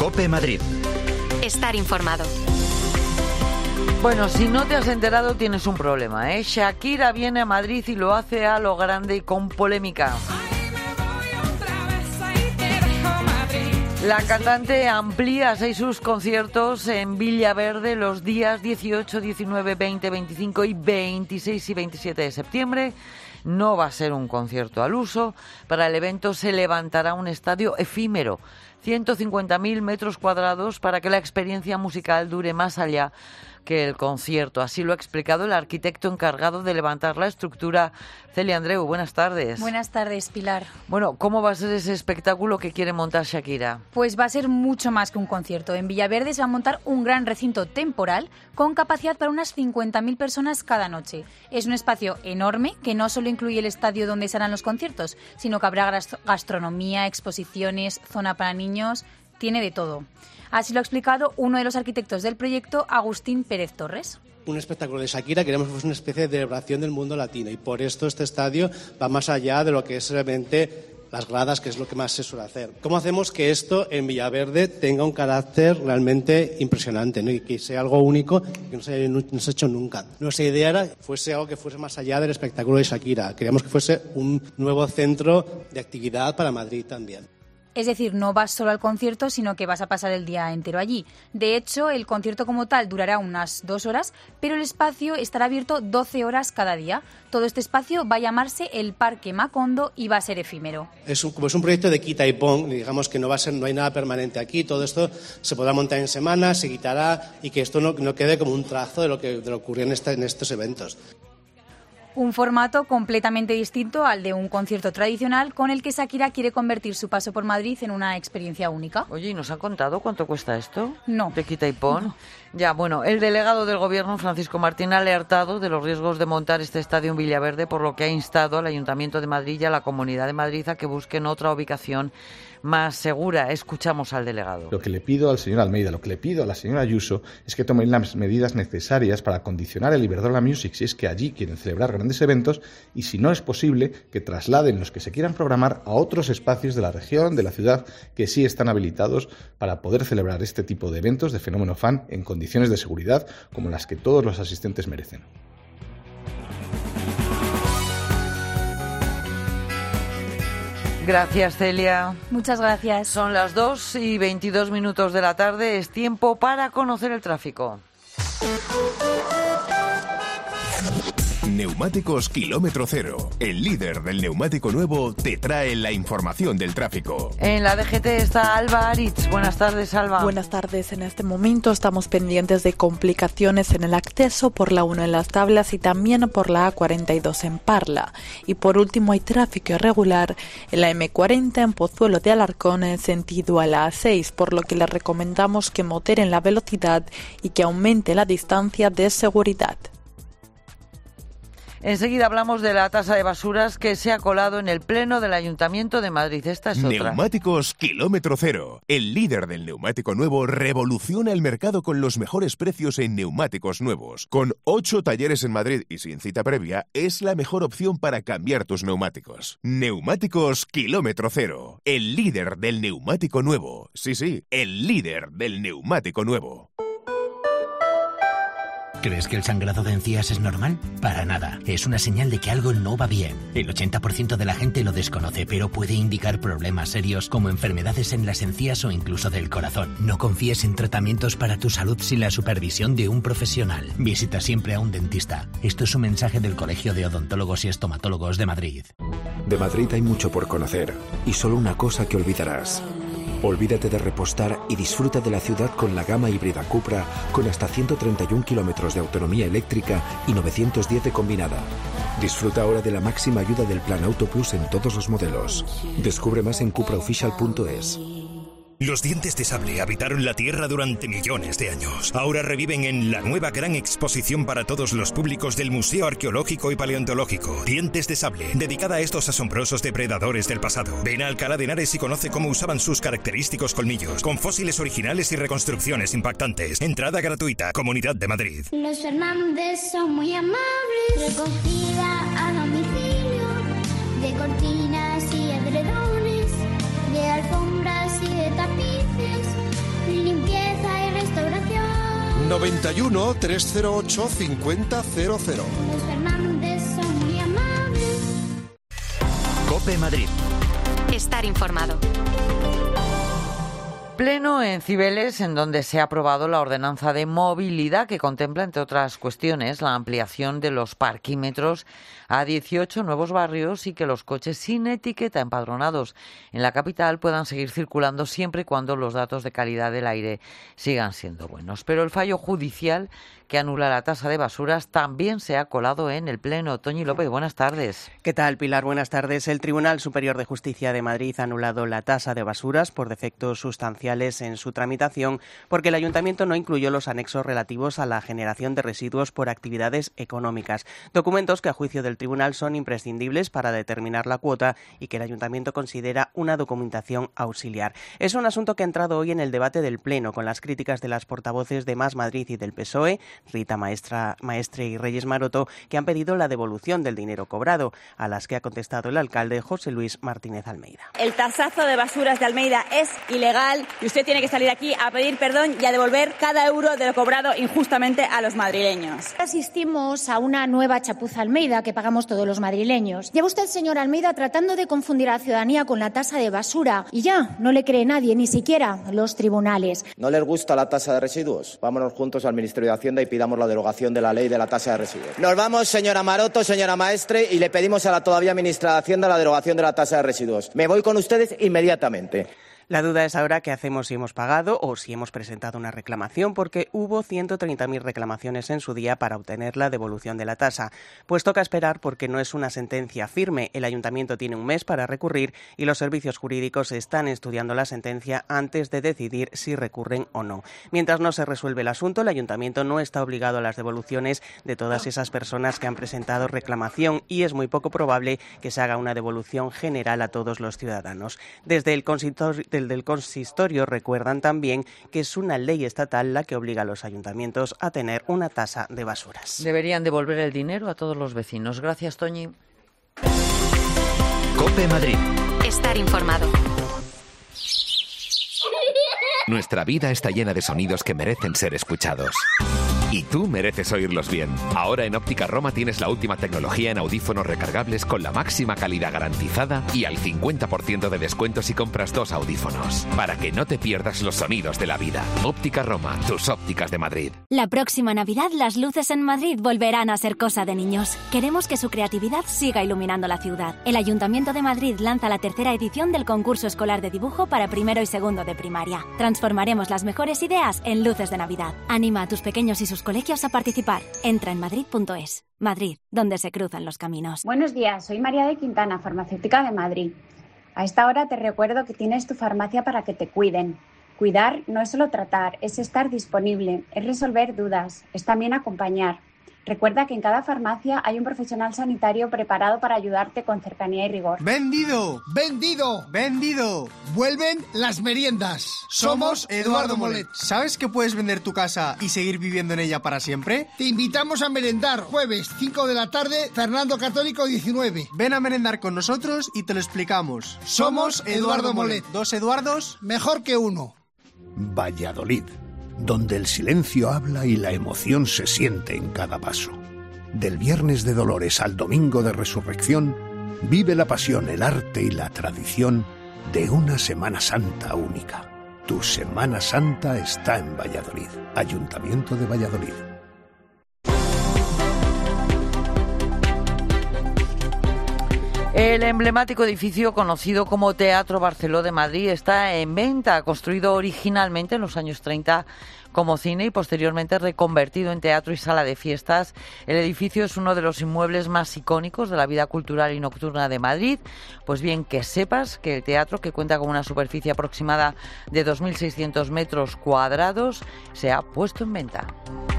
COPE Madrid. Estar informado. Bueno, si no te has enterado tienes un problema, ¿eh? Shakira viene a Madrid y lo hace a lo grande y con polémica. La cantante amplía 6 sus conciertos en Villaverde los días 18, 19, 20, 25 y 26 y 27 de septiembre. No va a ser un concierto al uso. Para el evento se levantará un estadio efímero, 150.000 metros cuadrados, para que la experiencia musical dure más allá que el concierto. Así lo ha explicado el arquitecto encargado de levantar la estructura, Celia Andreu. Buenas tardes. Buenas tardes, Pilar. Bueno, ¿cómo va a ser ese espectáculo que quiere montar Shakira? Pues va a ser mucho más que un concierto. En Villaverde se va a montar un gran recinto temporal con capacidad para unas 50.000 personas cada noche. Es un espacio enorme que no solo incluye el estadio donde se harán los conciertos, sino que habrá gastronomía, exposiciones, zona para niños, tiene de todo. Así lo ha explicado uno de los arquitectos del proyecto, Agustín Pérez Torres. Un espectáculo de Shakira queremos que fuese una especie de celebración del mundo latino y por esto este estadio va más allá de lo que es realmente las gradas, que es lo que más se suele hacer. ¿Cómo hacemos que esto en Villaverde tenga un carácter realmente impresionante, ¿no? Y que sea algo único que no se ha hecho nunca? Nuestra idea era que fuese algo que fuese más allá del espectáculo de Shakira. Queríamos que fuese un nuevo centro de actividad para Madrid también. Es decir, no vas solo al concierto, sino que vas a pasar el día entero allí. De hecho, el concierto como tal durará unas 2 horas, pero el espacio estará abierto 12 horas cada día. Todo este espacio va a llamarse el Parque Macondo y va a ser efímero. Como es un proyecto de quita y pon, digamos que no hay nada permanente aquí. Todo esto se podrá montar en semanas, se quitará y que esto no quede como un trazo de lo que ocurrió en estos eventos. Un formato completamente distinto al de un concierto tradicional con el que Shakira quiere convertir su paso por Madrid en una experiencia única. Oye, ¿y nos han contado cuánto cuesta esto? No. ¿De quita y pon? No. Ya, bueno, el delegado del Gobierno, Francisco Martín, ha alertado de los riesgos de montar este estadio en Villaverde, por lo que ha instado al Ayuntamiento de Madrid y a la Comunidad de Madrid a que busquen otra ubicación más segura. Escuchamos al delegado. Lo que le pido al señor Almeida, lo que le pido a la señora Ayuso es que tomen las medidas necesarias para condicionar el Iberdrola Music si es que allí quieren celebrar grandes eventos y si no es posible que trasladen los que se quieran programar a otros espacios de la región, de la ciudad, que sí están habilitados para poder celebrar este tipo de eventos de fenómeno fan en condiciones de seguridad como las que todos los asistentes merecen. Gracias, Celia. Muchas gracias. Son las 2:22 de la tarde. Es tiempo para conocer el tráfico. Neumáticos Kilómetro Cero, el líder del neumático nuevo, te trae la información del tráfico. En la DGT está Alba Aritz. Buenas tardes, Alba. Buenas tardes. En este momento estamos pendientes de complicaciones en el acceso por la 1 en Las Tablas y también por la A42 en Parla. Y por último hay tráfico irregular en la M40 en Pozuelo de Alarcón en sentido a la A6, por lo que le recomendamos que moderen la velocidad y que aumente la distancia de seguridad. Enseguida hablamos de la tasa de basuras que se ha colado en el Pleno del Ayuntamiento de Madrid. Esta es otra. Neumáticos Kilómetro Cero. El líder del neumático nuevo revoluciona el mercado con los mejores precios en neumáticos nuevos. Con 8 talleres en Madrid y sin cita previa, es la mejor opción para cambiar tus neumáticos. Neumáticos Kilómetro Cero. El líder del neumático nuevo. Sí, el líder del neumático nuevo. ¿Crees que el sangrado de encías es normal? Para nada. Es una señal de que algo no va bien. El 80% de la gente lo desconoce, pero puede indicar problemas serios como enfermedades en las encías o incluso del corazón. No confíes en tratamientos para tu salud sin la supervisión de un profesional. Visita siempre a un dentista. Esto es un mensaje del Colegio de Odontólogos y Estomatólogos de Madrid. De Madrid hay mucho por conocer y solo una cosa que olvidarás. Olvídate de repostar y disfruta de la ciudad con la gama híbrida Cupra con hasta 131 kilómetros de autonomía eléctrica y 910 de combinada. Disfruta ahora de la máxima ayuda del Plan Auto Plus en todos los modelos. Descubre más en cupraofficial.es. Los dientes de sable habitaron la Tierra durante millones de años. Ahora reviven en la nueva gran exposición para todos los públicos del Museo Arqueológico y Paleontológico. Dientes de sable, dedicada a estos asombrosos depredadores del pasado. Ven a Alcalá de Henares y conoce cómo usaban sus característicos colmillos, con fósiles originales y reconstrucciones impactantes. Entrada gratuita, Comunidad de Madrid. Los Fernández son muy amables. Recogida a domicilio de cortinas y edredones, de alfombras y de tapices, 91 308 5000. Los Fernández son muy amables. COPE Madrid. Estar informado. Pleno en Cibeles, en donde se ha aprobado la ordenanza de movilidad que contempla, entre otras cuestiones, la ampliación de los parquímetros a 18 nuevos barrios y que los coches sin etiqueta empadronados en la capital puedan seguir circulando siempre y cuando los datos de calidad del aire sigan siendo buenos. Pero el fallo judicial que anula la tasa de basuras también se ha colado en el Pleno. Toñi López, buenas tardes. ¿Qué tal, Pilar? Buenas tardes. El Tribunal Superior de Justicia de Madrid ha anulado la tasa de basuras por defectos sustanciales en su tramitación porque el Ayuntamiento no incluyó los anexos relativos a la generación de residuos por actividades económicas, documentos que a juicio del Tribunal son imprescindibles para determinar la cuota y que el Ayuntamiento considera una documentación auxiliar. Es un asunto que ha entrado hoy en el debate del Pleno con las críticas de las portavoces de Más Madrid y del PSOE, Rita Maestre y Reyes Maroto, que han pedido la devolución del dinero cobrado, a las que ha contestado el alcalde José Luis Martínez Almeida. El tasazo de basuras de Almeida es ilegal y usted tiene que salir aquí a pedir perdón y a devolver cada euro de lo cobrado injustamente a los madrileños. Asistimos a una nueva chapuza Almeida que pagamos todos los madrileños. Lleva usted, señor Almeida, tratando de confundir a la ciudadanía con la tasa de basura y ya no le cree nadie, ni siquiera los tribunales. ¿No les gusta la tasa de residuos? Vámonos juntos al Ministerio de Hacienda y pidamos la derogación de la ley de la tasa de residuos. Nos vamos, señora Maroto, señora Maestre, y le pedimos a la todavía ministra de Hacienda la derogación de la tasa de residuos. Me voy con ustedes inmediatamente. La duda es ahora qué hacemos si hemos pagado o si hemos presentado una reclamación, porque hubo 130.000 reclamaciones en su día para obtener la devolución de la tasa. Pues toca esperar porque no es una sentencia firme. El Ayuntamiento tiene un mes para recurrir y los servicios jurídicos están estudiando la sentencia antes de decidir si recurren o no. Mientras no se resuelve el asunto, el Ayuntamiento no está obligado a las devoluciones de todas esas personas que han presentado reclamación y es muy poco probable que se haga una devolución general a todos los ciudadanos. Desde el consistorio recuerdan también que es una ley estatal la que obliga a los ayuntamientos a tener una tasa de basuras. Deberían devolver el dinero a todos los vecinos. Gracias, Toñi. COPE Madrid. Estar informado. Nuestra vida está llena de sonidos que merecen ser escuchados. Y tú mereces oírlos bien. Ahora en Óptica Roma tienes la última tecnología en audífonos recargables con la máxima calidad garantizada y al 50% de descuento si compras 2 audífonos. Para que no te pierdas los sonidos de la vida. Óptica Roma, tus ópticas de Madrid. La próxima Navidad las luces en Madrid volverán a ser cosa de niños. Queremos que su creatividad siga iluminando la ciudad. El Ayuntamiento de Madrid lanza la 3ª edición del concurso escolar de dibujo para primero y segundo de primaria. Transformaremos las mejores ideas en luces de Navidad. Anima a tus pequeños y sus colegios a participar. Entra en madrid.es. Madrid, donde se cruzan los caminos. Buenos días, soy María de Quintana, farmacéutica de Madrid. A esta hora te recuerdo que tienes tu farmacia para que te cuiden. Cuidar no es solo tratar, es estar disponible, es resolver dudas, es también acompañar. Recuerda que en cada farmacia hay un profesional sanitario preparado para ayudarte con cercanía y rigor. ¡Vendido! ¡Vendido! ¡Vendido! ¡Vuelven las meriendas! Somos Eduardo Molet. ¿Sabes que puedes vender tu casa y seguir viviendo en ella para siempre? Te invitamos a merendar jueves 5 de la tarde, Fernando Católico 19. Ven a merendar con nosotros y te lo explicamos. Somos Eduardo Molet. 2 Eduardos, mejor que uno. Valladolid, donde el silencio habla y la emoción se siente en cada paso. Del Viernes de Dolores al Domingo de Resurrección, vive la pasión, el arte y la tradición de una Semana Santa única. Tu Semana Santa está en Valladolid. Ayuntamiento de Valladolid. El emblemático edificio conocido como Teatro Barceló de Madrid está en venta, construido originalmente en los años 30 como cine y posteriormente reconvertido en teatro y sala de fiestas. El edificio es uno de los inmuebles más icónicos de la vida cultural y nocturna de Madrid. Pues bien, que sepas que el teatro, que cuenta con una superficie aproximada de 2.600 metros cuadrados, se ha puesto en venta.